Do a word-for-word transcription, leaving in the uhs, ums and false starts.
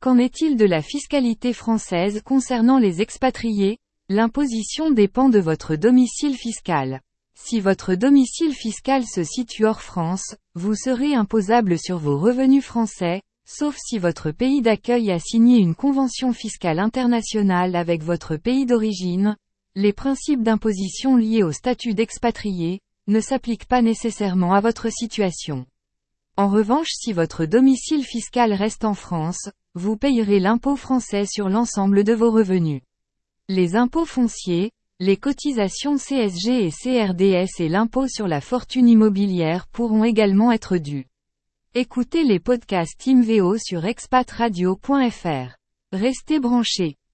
Qu'en est-il de la fiscalité française concernant les expatriés? L'imposition dépend de votre domicile fiscal. Si votre domicile fiscal se situe hors France, vous serez imposable sur vos revenus français, sauf si votre pays d'accueil a signé une convention fiscale internationale avec votre pays d'origine. Les principes d'imposition liés au statut d'expatrié ne s'appliquent pas nécessairement à votre situation. En revanche, si votre domicile fiscal reste en France, vous payerez l'impôt français sur l'ensemble de vos revenus. Les impôts fonciers, les cotisations C S G et C R D S et l'impôt sur la fortune immobilière pourront également être dus. Écoutez les podcasts TeamVO sur expat radio point F R. Restez branchés.